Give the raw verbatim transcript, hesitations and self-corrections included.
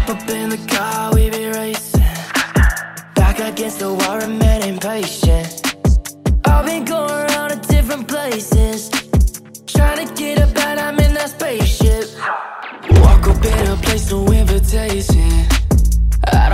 Up in the car, we be racing. Back against the wall, remain impatient.